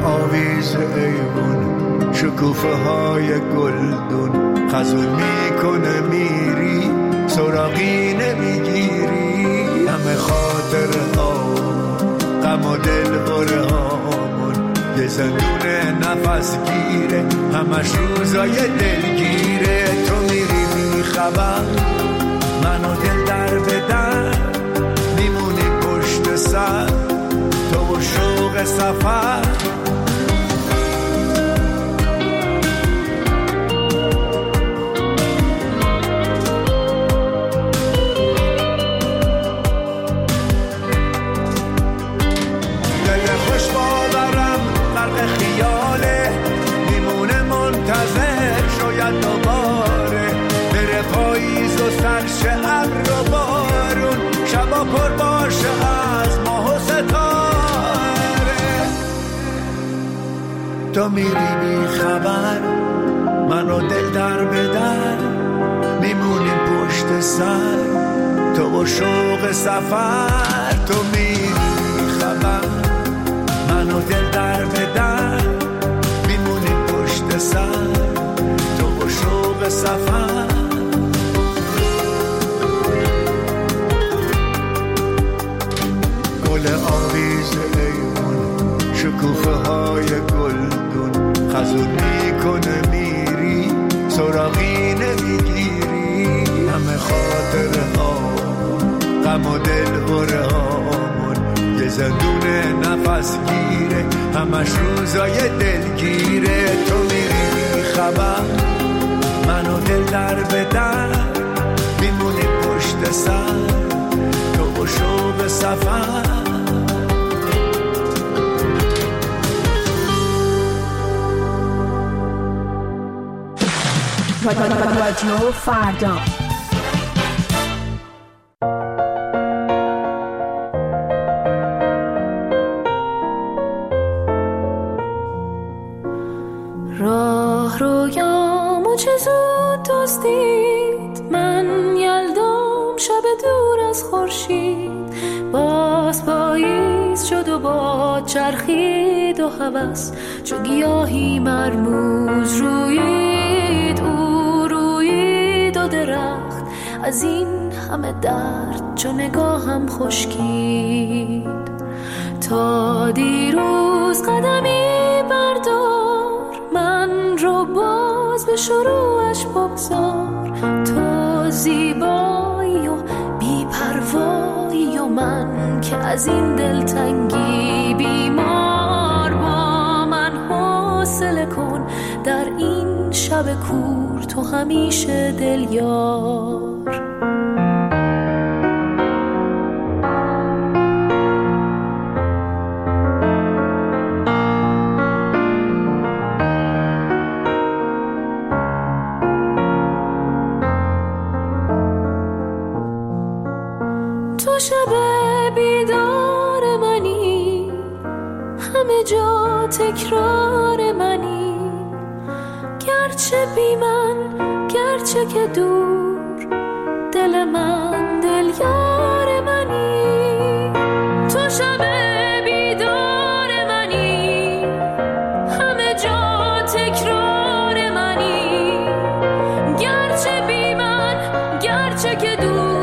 آویز ایوون شکوفه های گلدون خزون میکنه میری سراغی نمیگیری همه خاطر ها غم و دل بره هامون یه زندون نفس گیره همش روزای دلگیره تو میری بی خبر منو دل در به در میمونی پشت سر تو و شوق سفر سرش ابر و بارون شبا پر باشه از ماه و ستاره تو میری بی خبر منو دل در به در میمونیم پشت سر تو و شوق سفر تو میری بی خبر منو دل در به در میمونیم پشت سر تو و شوق سفر گل آویز ایوون شکوفه های گلدون خزون میکنه میری سراغی نمیگیری همه خاطره ها غم و دل بره هامون یه زندون نفس گیره همش روزای دلگیره تو میری بی خبر منو دل در به در میمونی پشت سر تو و شوق سفر رادیو فردا راه رویامو چه زود دزدید من یلدام شب دور از خورشید باز پاییز شد و باد چرخید و هوس چو گیاهی مرموز رویید او رویید و درخت از این همه درد چو نگاهم خشکید تا دیروز قدمی بردار من رو باز به شروعش بگذار تو زیبایی و بی‌پروایی و من که از این دلتنگی بیمار با من حوصله کن در این شب کور تو همیشه دل یار تو شب بیدار منی همه جا تکرار منی گرچه بی من گرچه که دور دل من دل یار منی تو شب بیدار منی همه جا تکرار منی گرچه بی من گرچه که دور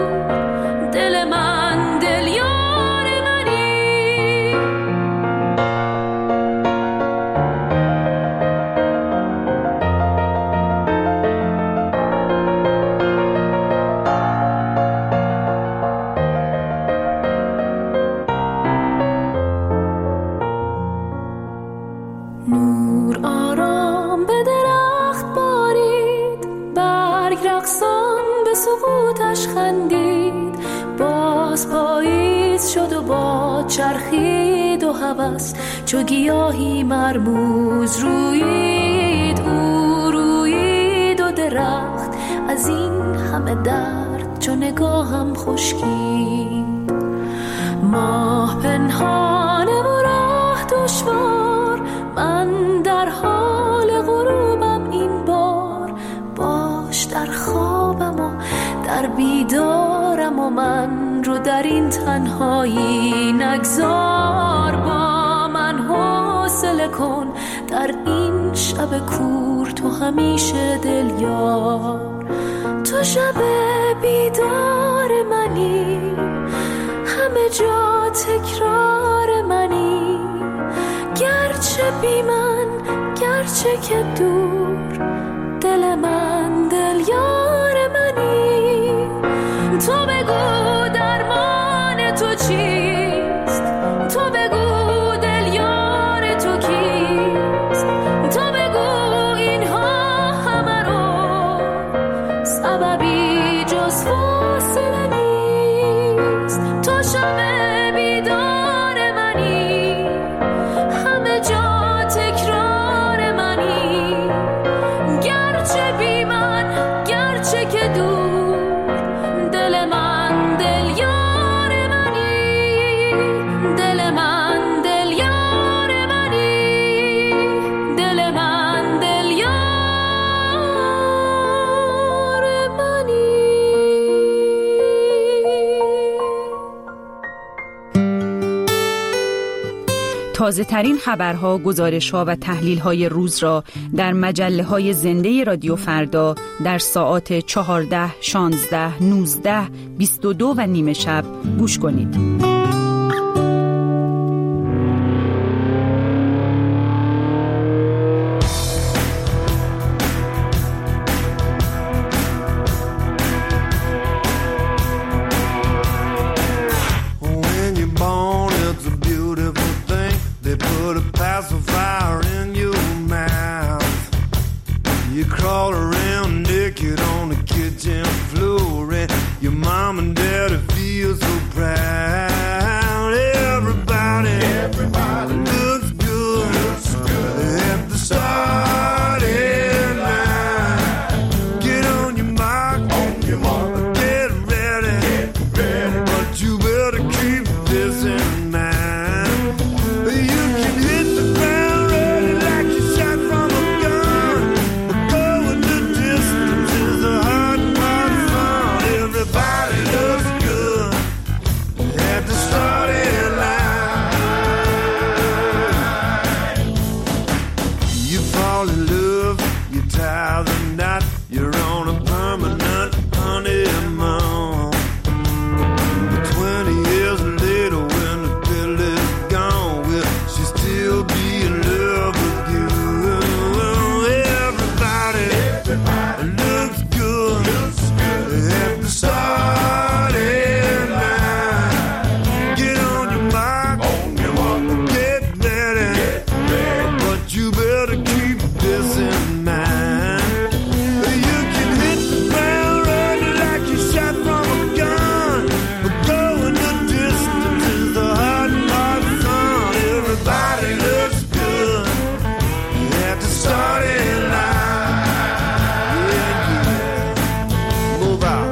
سقوطش خندید باز پاییز شد و باد چرخید و هوس چو گیاهی مرموز رویید او رویید و درخت از این همه درد چو نگاهم خشکید ماه پنهانه و راه دشوار من در حال غروبم این بار باش در خوابم و در بیدارم و من رو در این تنهایی نگذار با من حوصله فاصله کن در این شب کور، تو همیشه دل یار. تو شب بیدار منی، همه جا تکرار منی، گرچه بی من گرچه که دور، دل من دل یار منی. تو بگو درمان تو چیست، تو بگو دل یار تو کیست، تو بگو اینها همه رو سببی جز فاصله نیست. تو شب بیدار منی، همه جا تکرار منی، گرچه بی من گرچه که دور، دل من دل یار منی، دل من دل یار منی، دل من دل یار منی. تازه ترین خبرها، گزارش‌ها و تحلیل‌های روز را در مجله‌های زنده رادیو فردا در ساعات 14، 16، 19، 22 و نیم شب گوش کنید. When you're born, it's a beautiful thing. They put a pacifier in your mouth. You crawl around naked on the kitchen floor, and your mom and daddy feel so proud. Everybody looks good at the starting line. Get on your mark, get ready, but you better keep this in mind. You can hit the ground running like you shot from a gun, but going the distance is a hard fun. Everybody looks good at the starting line. You fall in love, you tie the knot, you're on a permanent honeymoon. 20 years later, when the pill is gone, will she still be in love with you? Everybody looks good at the starting line. Get on your mark, get ready, but you better keep this in mind. You can hit the ground running like you shot from a gun, but going the distance is the hard fun. Everybody looks good at the starting line. Yeah. Move out.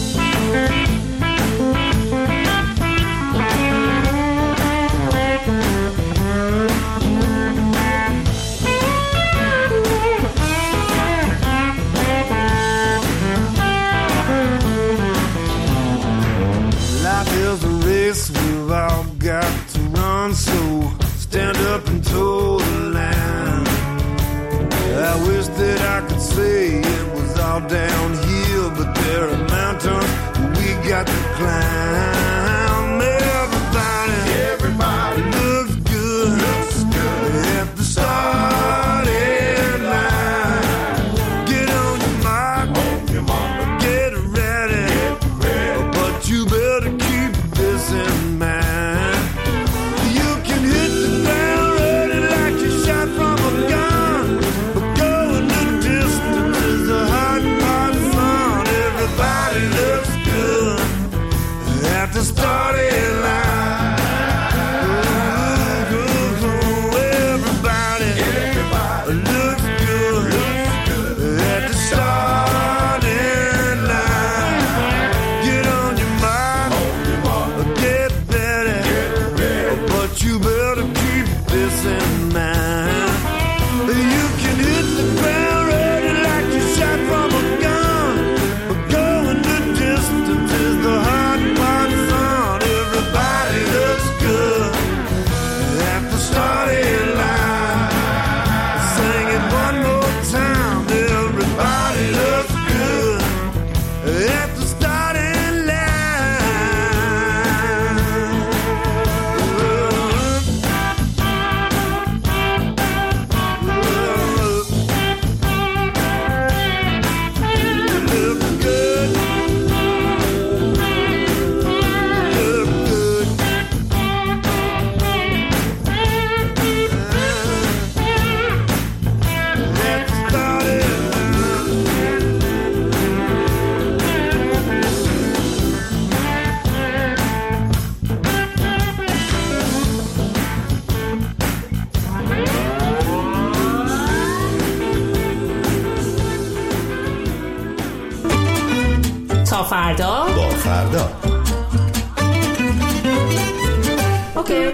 Life is a race, we've all got to run, so stand up and toe the line. I wish that I could say it was all downhill, but there are mountains we got to climb. Everybody looks good at the starting line. Get on your mark, get ready, but you better keep this in mind. You can hit the ground running like you shot from a gun, but going the distance is a hard fun. Everybody looks good at the starting line. Everybody looks good at the starting line. Get on your mark, get ready, but you better keep this in mind. You can hit the ground running like you shot from a gun, but going the distance is the hard part fun. Everybody looks good at the starting line. فردا اوکی.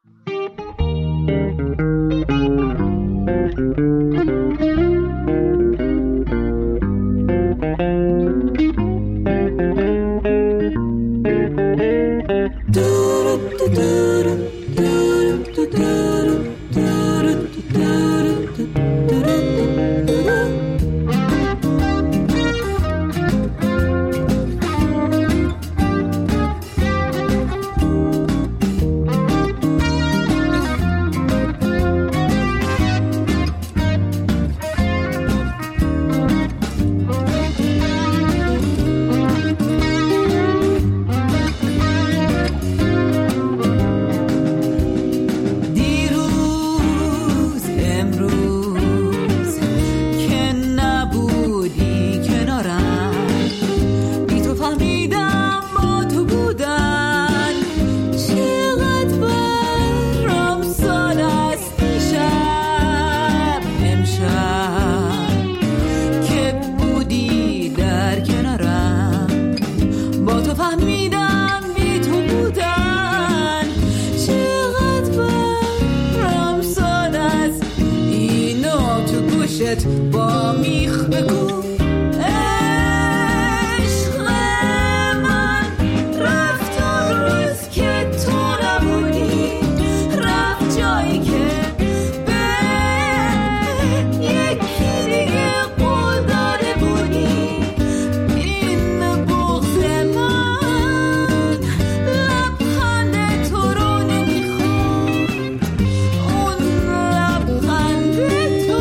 با میخ بگو عشق من رفت اون روز که تو نبودی، رفت جایی که به یکی دیگه قول داده بودی. این بغض من لبخند تو رو نمیخواد، اون لبخند تو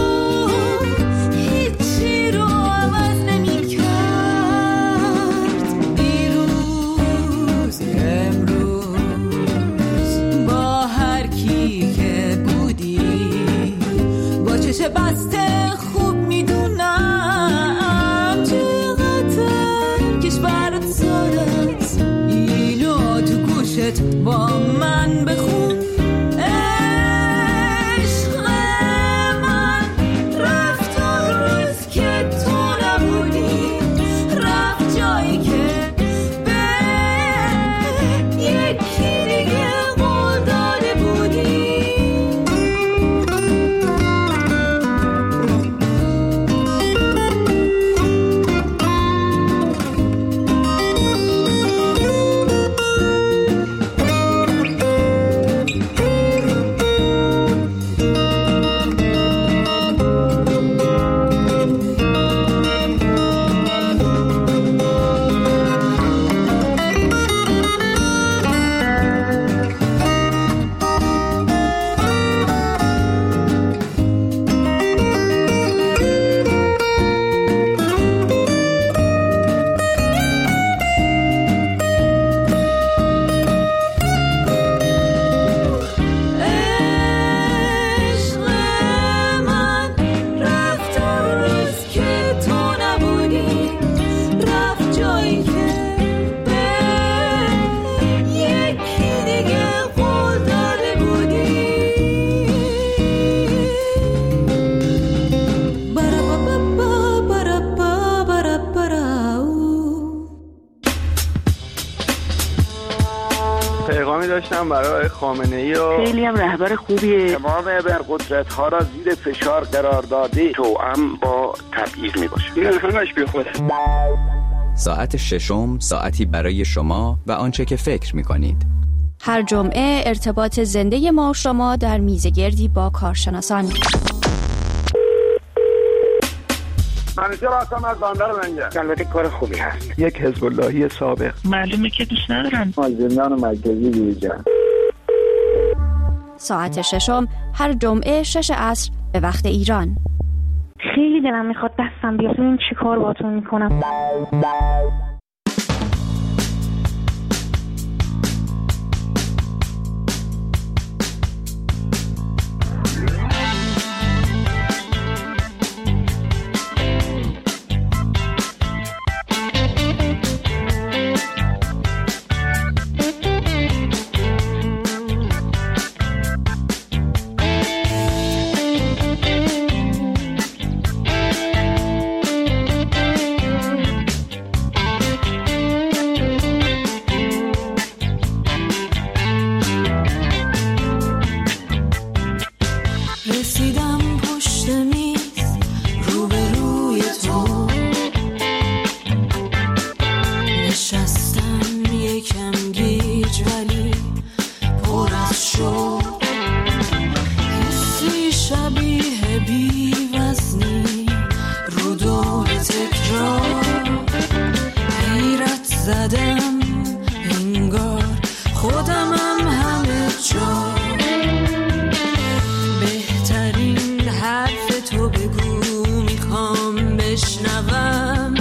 هیچی رو عوض نمیکرد. دیروز امروز با هر کی که بودی، با چش بسته خوب میدونم چقدر کشورت سالت. اینو تو گوشت با من بخون عشق من رفت اون روز که تو نبودی، رفت جایی که به یکی دیگه قول داده بودی. پیغامی داشتم برای خامنه‌ای و خیلی هم رهبر خوبیه. تمام ابرقدرت‌ها را زیر فشار قرار داده، توأم با تبعیض میباشه. این همش بیخوده. ساعت ششم، ساعتی برای شما و آنچه که فکر می‌کنید. هر جمعه ارتباط زنده ما شما در میزگردی با کارشناسان. منیجر هستم از بندر لنگر. البته کار خوبی هست. یک حزب اللهی سابق. معلومه که دوست ندارم. از زندان مرکزی بیرون. ساعت ششم هر جمعه 6 عصر به وقت ایران. خیلی دلم میخواد دستم بیاد ببینم چی کار باهاتون میکنم. رسیدم پشت میز روبروی تو، نشستم یکم گیج ولی پر از شوق، حسی شبیه بی وزنی رو دور تکرار، حیرت زدم انگار خودمم همه جا، بهترین حرف تو بگو میخوام بشنوم،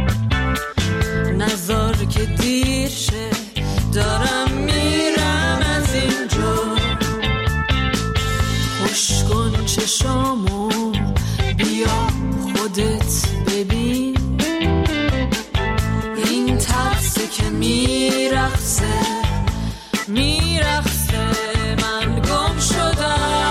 نذار که دیر شه دارم میرم از اینجا، خوش کن چشامو بیا خودت ببین، این ترسه که میرقصه من گم شدم.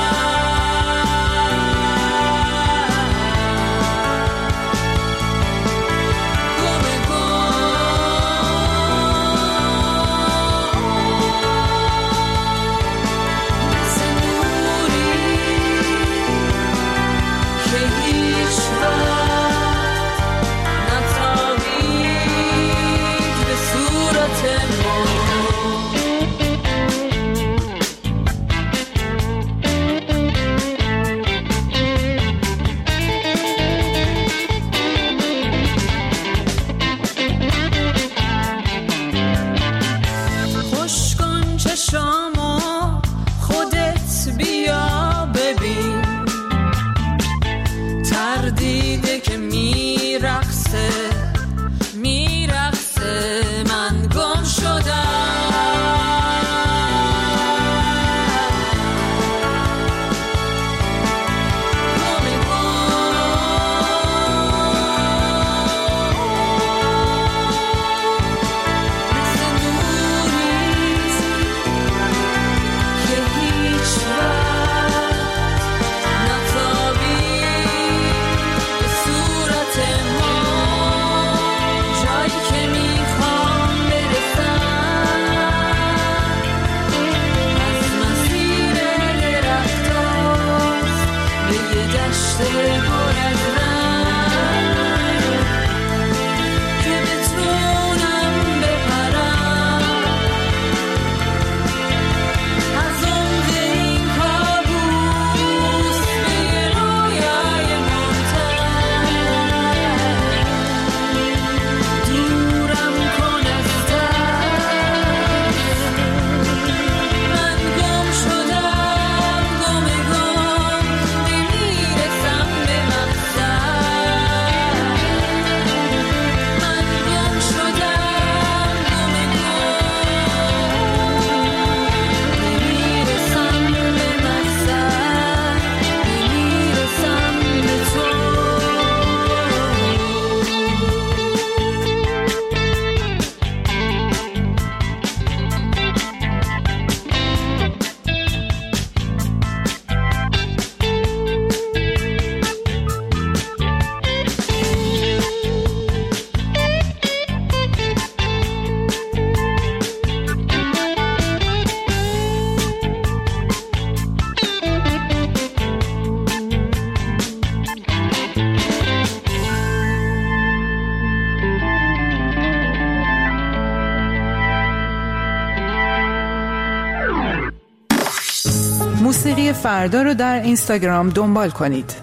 موسیقی فردا رو در اینستاگرام دنبال کنید.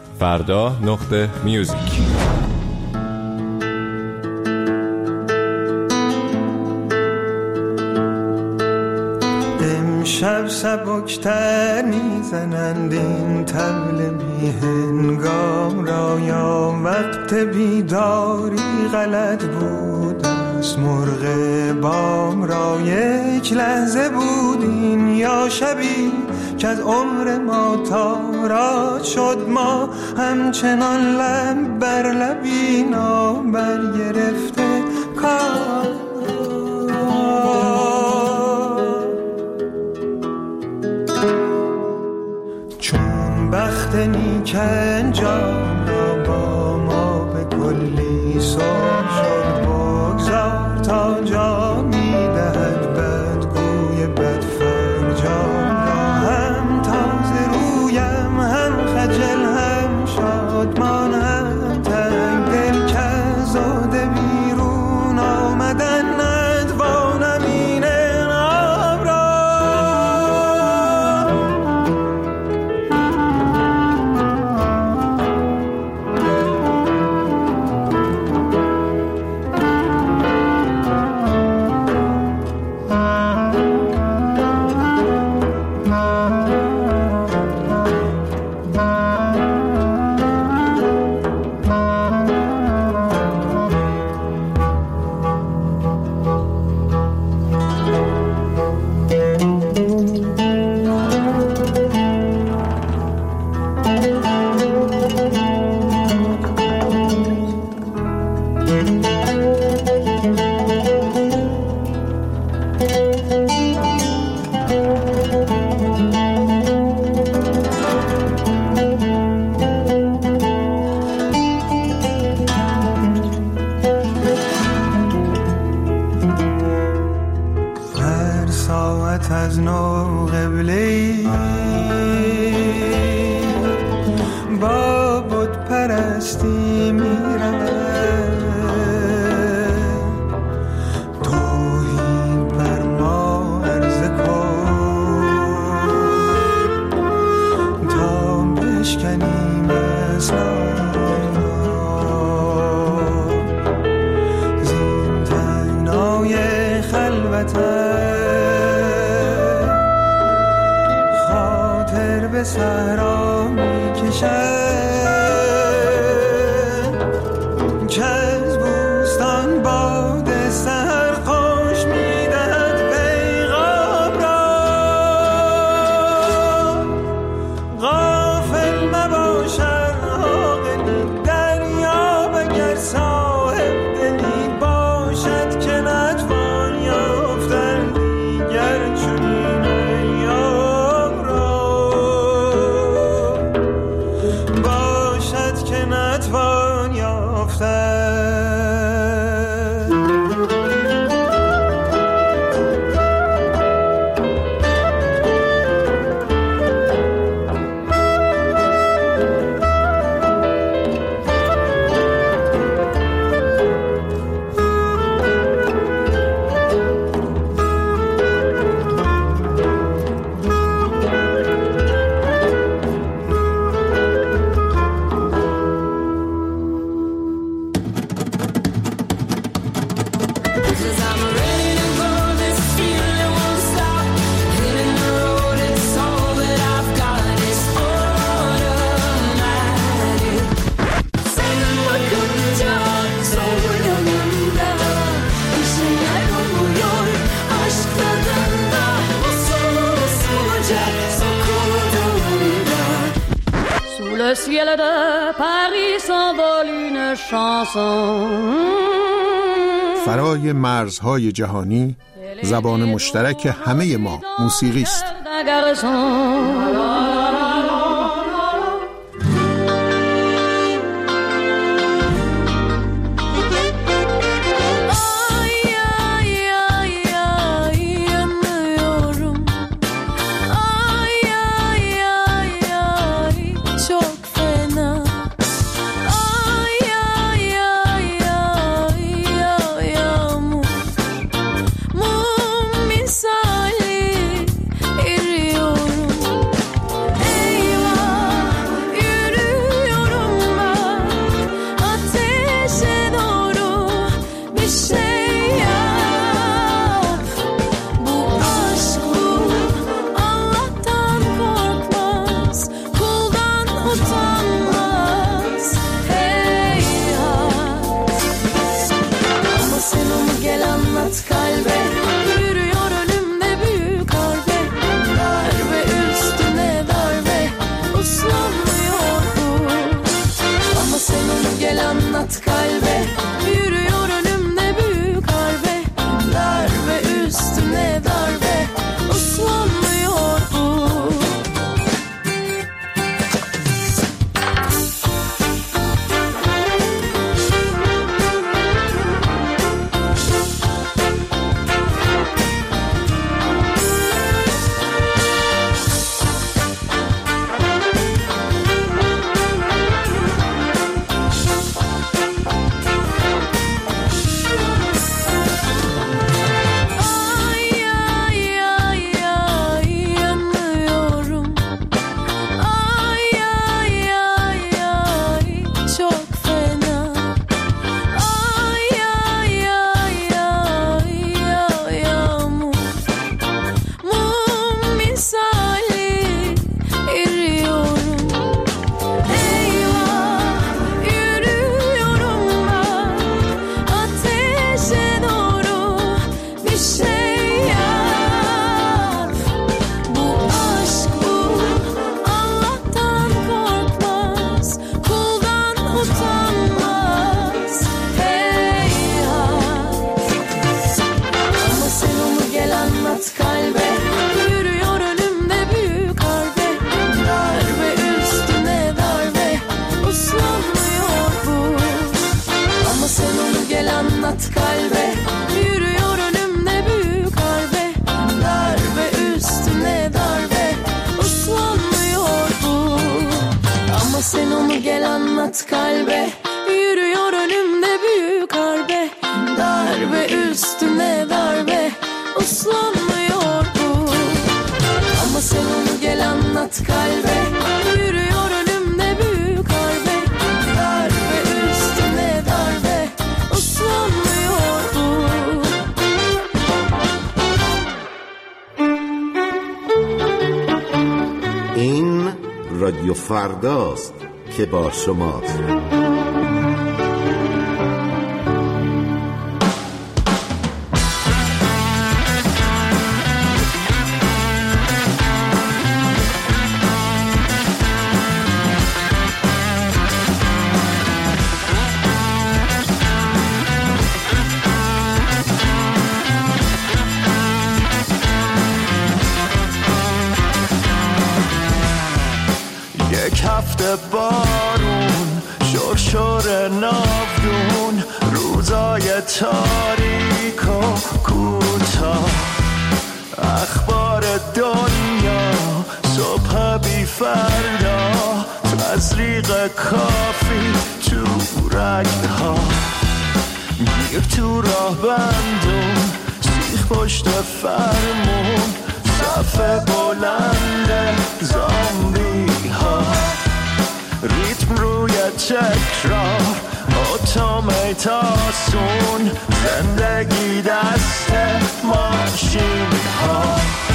فردا.میوزیک. امشب سبکتر میزنند این طبل بیهنگام را، یا وقت بیداری غلط بود از مرغ بام را، یک لحظه بودیم یا شبی که از عمر ما تاراج شد، ما همچنان لب بر لبی نابر گرفته کار، چون بخت نیک انجام را با ما به کلی سر شد، بگذار تا جا میدهد بدگوی بدفرجام را، هم تازه رویم هم خد که از بوستان باد سرخوش میدهد پیغام را. غافل مباش عاقلی دریاب اگر صاحب دلی باشد که نتوان یافتن دیگر چنین ایام را. باشد که نتوان یافتن. Le ciel de Paris s'envole une chanson. فرای مرزهای جهانی زبان مشترک همه ما موسیقی است. رادیو فرداست که با شماست. بارون شرشر ناودون روزای تاریک و کوتاه اخبار دنیا صبح بی فردا تزریق کافی تو رگها گیر تو راه بندون سیخ پشت فرمون صف بلند زامبی ها ریتم روی تکرار اتوماتاسون زندگی دست ماشین ها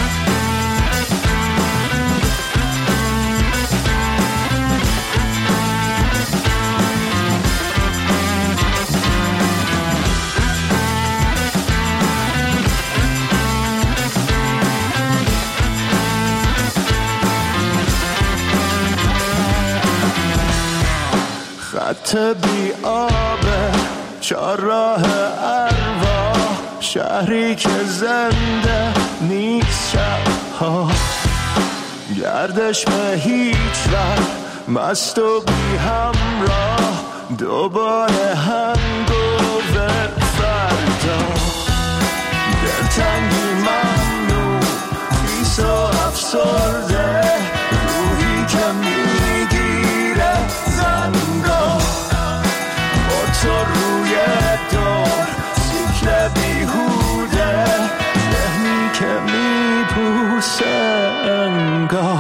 خط بی آبه چهارراه ارواح شهری که زنده نیست شبها گردش به هیچ وقت مست و بی همراه دوباره هنگوور فردا دلتنگی ممنوع خیس و افسرده روحی که میگیره زنگاه با تو روی دور سیکل بیهوده ذهنی که میپوسه انگاه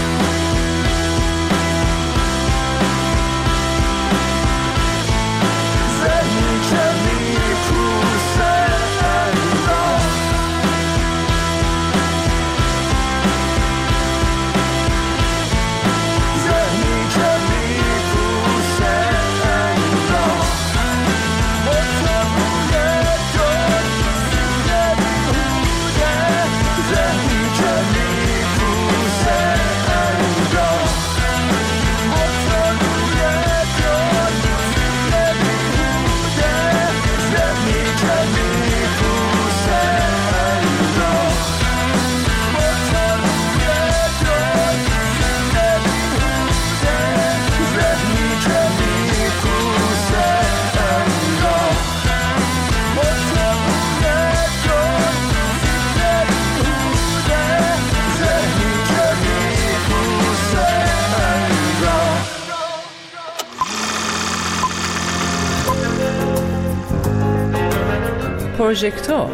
پروژکتور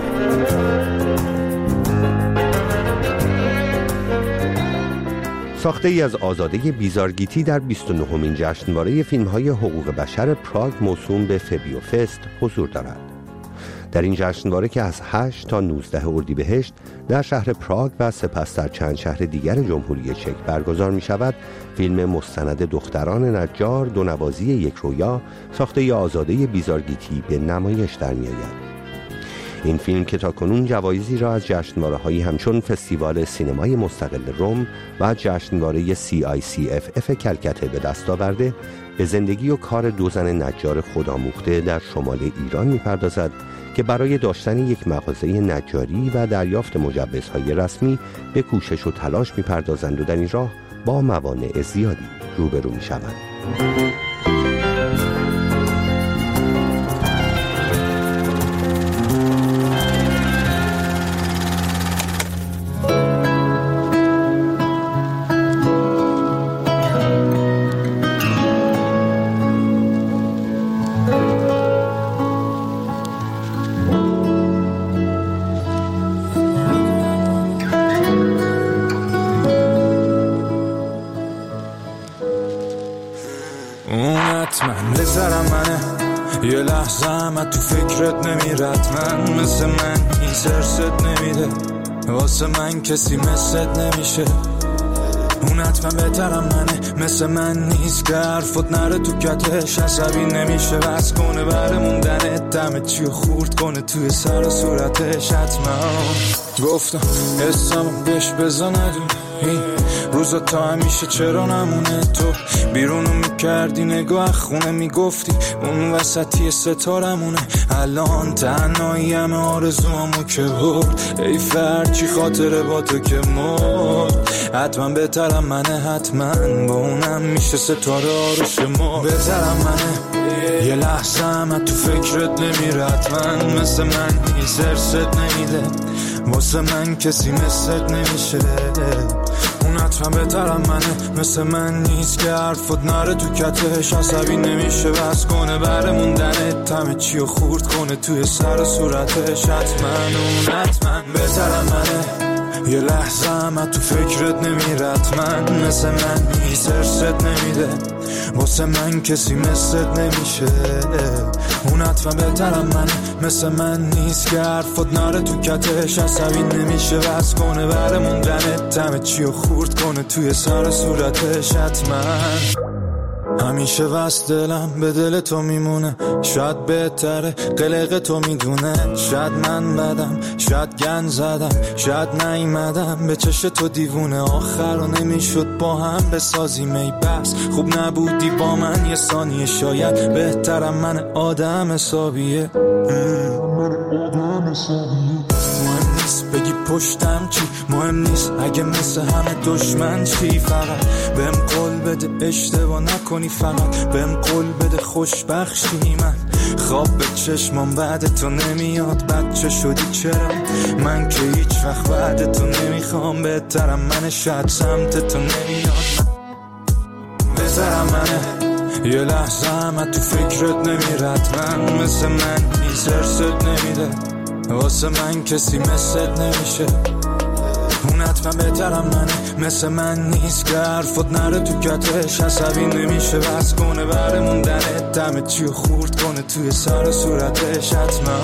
ساخته ای از آزاده بیزارگیتی در 29مین جشنواره فیلم‌های حقوق بشر پراگ موسوم به فبیو فست حضور دارد. در این جشنواره که از 8 تا 19 اردیبهشت در شهر پراگ و سپس در چند شهر دیگر جمهوری چک برگزار می شود، فیلم مستند دختران نجار دونوازی یک رویا ساخته ای آزاده بیزارگیتی به نمایش در می آید. این فیلم که تاکنون جوایزی را از جشنواره‌هایی همچون فستیوال سینمای مستقل روم و جشنواره CICFF کلکته به دست آورده، به زندگی و کار دو زن نجار خودآموخته در شمال ایران می‌پردازد که برای داشتن یک مغازه نجاری و دریافت مجوزهای رسمی به کوشش و تلاش می‌پردازند و در این راه با موانع زیادی روبرو می‌شوند. یه لحظه هم تو فکرت نمیرد من مثل من این سرست نمیده واسه من کسی مثلت نمیشه اون حتما بهترم منه، مثل من نیست که حرفت نره تو کتش. عصبی نمیشه بس کنه بره موندنه، دمه چیو خورد کنه توی سر و صورتش. حتما گفتم حسمو بهش بزن این روزا تا همیشه چرا نمونه. تو بیرونو میکردی نگاه خونه میگفتی اون وسطی ستارمونه. الان تنهایی همه آرزوامو که برد، ای فرچی خاطره با تو که مرد. حتما بهترم منه، حتما با اونم میشه ستاره آرش ما. بهترم منه، یه لحظه هم تو فکرت نمیره. حتما مثل من نیست، ارست نمیده واسه من کسی مثلت نمیشه. اون حتما بهترم منه، مثل من نیست که حرفت نره تو کتش. عصبی نمیشه بس کنه بره موندنه، همه چیو خورد کنه توی سر و صورتش. حتما اون حتما بهترم منه، یه لحظه هم تو فکرت نمیره. حتما مثل من نیست، ارست نمیده واسه من کسی مثلت نمیشه. اون حتما بهترم منه، مثل من نیست که حرفت نره تو کتش. عصبی نمیشه بس کنه بره موندنه، همه چیو خورد کنه توی سر و صورتش. حتما همیشه بس دلم به دل تو میمونه، شاید بهتره قلق تو میدونه. شاید من بدم، شاید گن زدم، شاید نیمدم به چش تو دیوونه. آخر رو نمیشد با هم بسازیم ای بس، خوب نبودی با من یه ثانیه. شاید بهترم من آدم حسابیه. مهم نیست بگی پشتم چی، مهم نیست اگه مثل همه دشمن چی. فقط بهم قول بده اشتباه نکنی، فقط بهم قول بده خوشبخشی. من خواب به چشمام بعد تو نمیاد، بچه شدی چرا من که هیچ وقت بعد تو نمیخوام. بهترم منه، شاید سمت تو نمیاد. بهترم منه، یه لحظه هم تو فکرت نمیره. حتما مثل من نیست، ارست نمیده واسه من کسی مثلت نمیشه. اون حتما بهترم منه، مثل من نیست که حرفت نره تو کتش. عصبی نمیشه بس کنه بره موندنه، دمه چیو خورد کنه توی سر و صورتش. حتما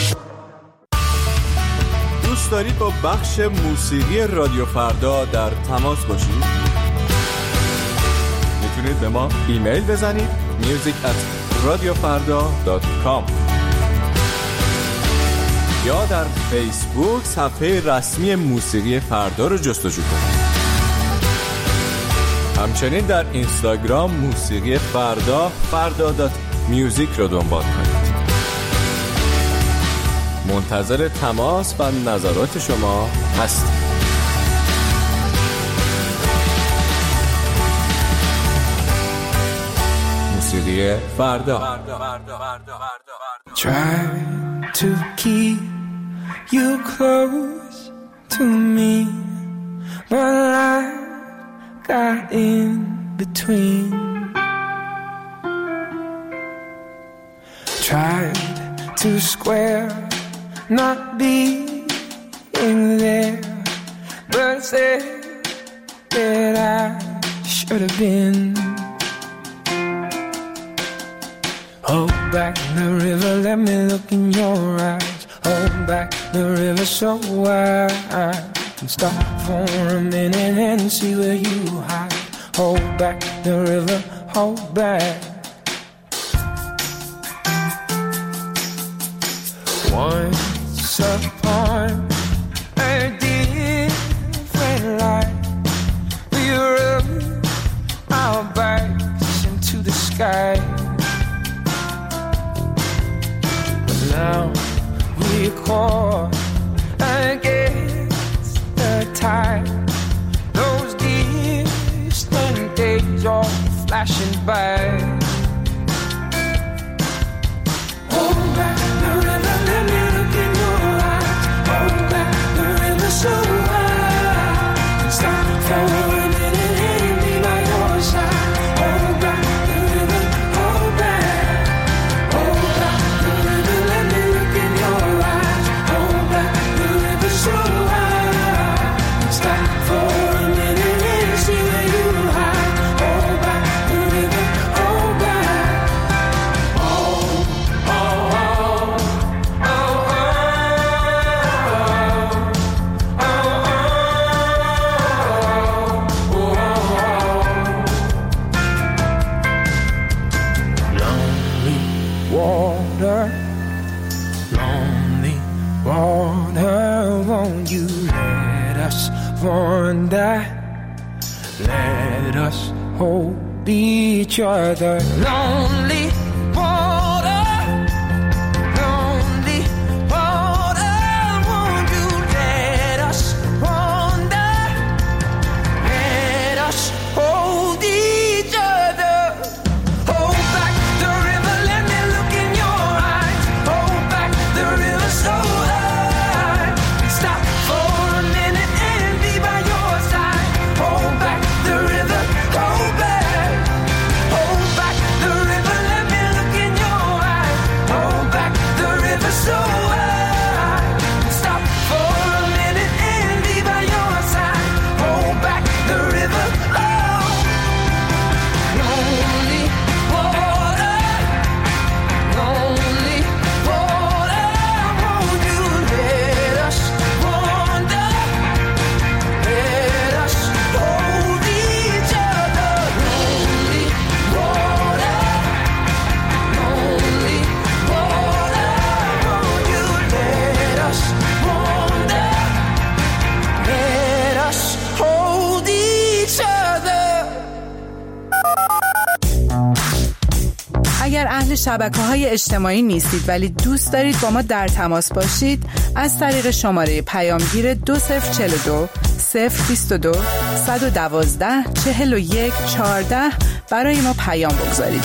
دوست دارید با بخش موسیقی رادیو فردا در تماس باشید؟ میتونید به ما ایمیل بزنید music@radiofarda.com یا در فیسبوک صفحه رسمی موسیقی فردا رو جستجو کنید. همچنین در اینستاگرام موسیقی فردا.music رو دنبال کنید. منتظر تماس و نظرات شما هستیم. موسیقی فردا. Try to keep you close to me, but I got in between. Tried to square not being there, but said that I should have been. Hold back the river, let me look in your eyes. Hold back the river so I can stop for a minute and see where you hide. Hold back the river, hold back. Once upon a different life, we rubbed our backs into the sky. Now we're caught against the tide. Those distant days are flashing by. Hold back the river, let me look in your eyes. Hold back the river so I stop for a minute and be by your side. Hold back the river, hold back. Hold back the river, let me look in your eyes. Hold back the river so I stop for a minute and see where you hide. Hold back the river, hold back. Oh, oh, oh. water, lonely water. Won't you let us wander? Let us hold each other. Lonely water, lonely water. Won't you let us wander? Let us hold each other. Hold back the river, let me look in your eyes. Hold back the river so high. Stop for a minute and be by your side. Hold back the river, hold back. Hold back the river, let me look in your eyes. Hold back the river so high. Stop for a minute and be by your side. Hold back the river, oh. Lonely water, lonely water. Won't you let us wander? Let us hold each other. Lonely water, lonely water. Won't you let us wander? Let us hold each other. اگر اهل شبکه‌های اجتماعی نیستید ولی دوست دارید با ما در تماس باشید، از طریق شماره پیامگیر 2042 022 112 41 14 برای ما پیام بگذارید.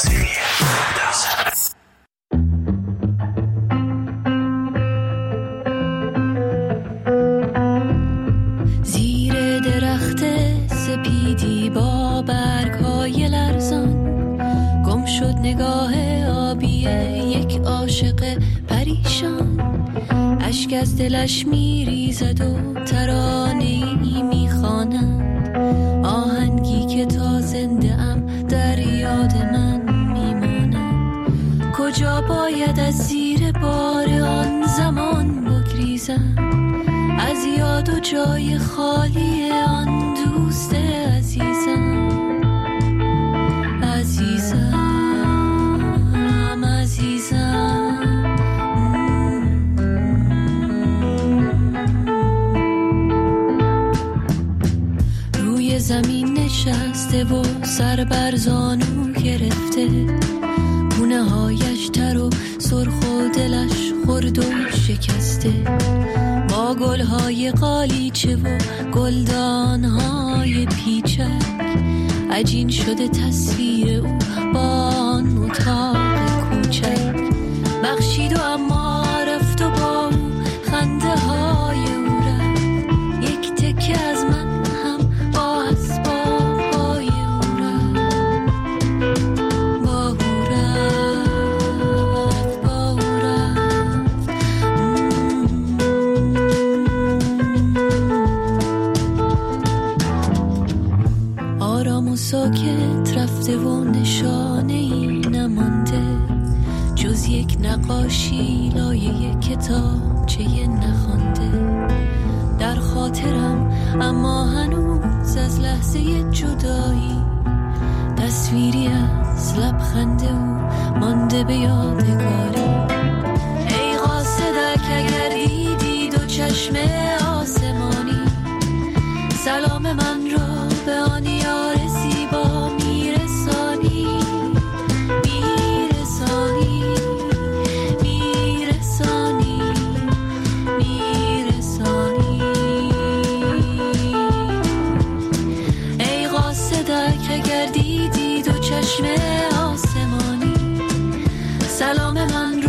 زیر درخت سپیدی با برگ‌های لرزان گم شد نگاه آبی یک عاشق پریشان. اشک از دلش میریزد و ترانه‌ای میخواند، آهنگی که تا زنده ام در یاد من میماند. کجا باید از زیر بار آن زمان بگریزم، از یاد و جای خالی آن دوست عزیزم. عزیزم روی زمین نشسته و سر بر زانو گرفته، گونه هایش تر و سرخ و دلش خرد و شکسته. با گلهای قالیچه و گلدانهای پیچک عجین شده تصویر او با آن اتاق کوچک. بخشید و اما رفت و با او خنده های او رفت. یک تکه از من هم با اسباب های او رفت. با او رفت، با او رفت. آرام و ساکت رفته و نشانه ای نمانده، جز یک نقاشی لایه کتابچه نخوانده. در خاطرم اما هنوز از لحظه جدایی تصویری از لبخند او مانده به یادگاری. ای قاصدک اگر دیدی دو چشم آسمانی، سلام من را به آن یار زیبا میرسانی. میرسانی، میرسانی، میرسانی. ای قاصدک اگر دیدی دو چشم آسمانی، سلام من